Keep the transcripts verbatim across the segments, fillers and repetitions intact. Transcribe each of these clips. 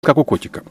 Как у котика.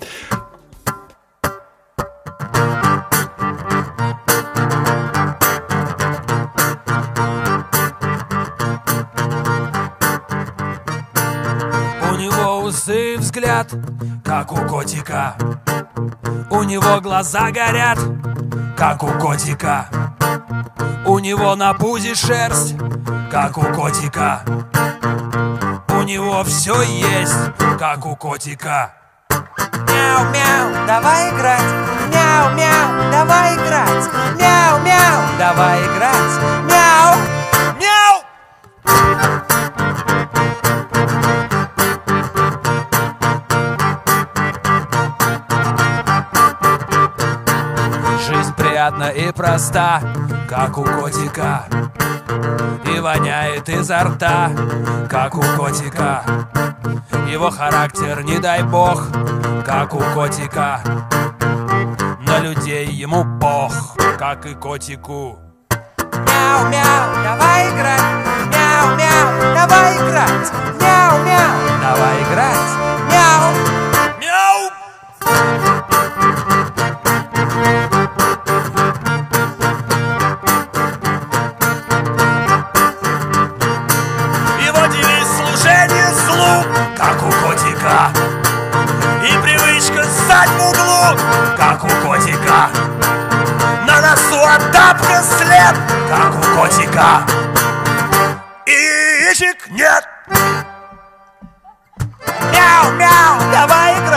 У него усы и взгляд, как у котика. У него глаза горят, как у котика. У него на пузе шерсть, как у котика. У него все есть, как у котика. Мяу-мяу, давай играть. Мяу-мяу, давай играть. Мяу-мяу, давай играть. Мяу, мяу. Жизнь приятна и проста, как у котика. И воняет изо рта, как у котика. Его характер, не дай бог, как у котика. На людей ему пох, как и котику. Мяу-мяу, давай играть. Мяу-мяу, давай играть. Мяу-мяу, давай играть. Мяу, мяу. Его девиз служение злу, как у котика. И привычка ссать в углу, как у котика. На носу от тапка след, как у котика. И яичек нет. мяу-мяу, давай играть.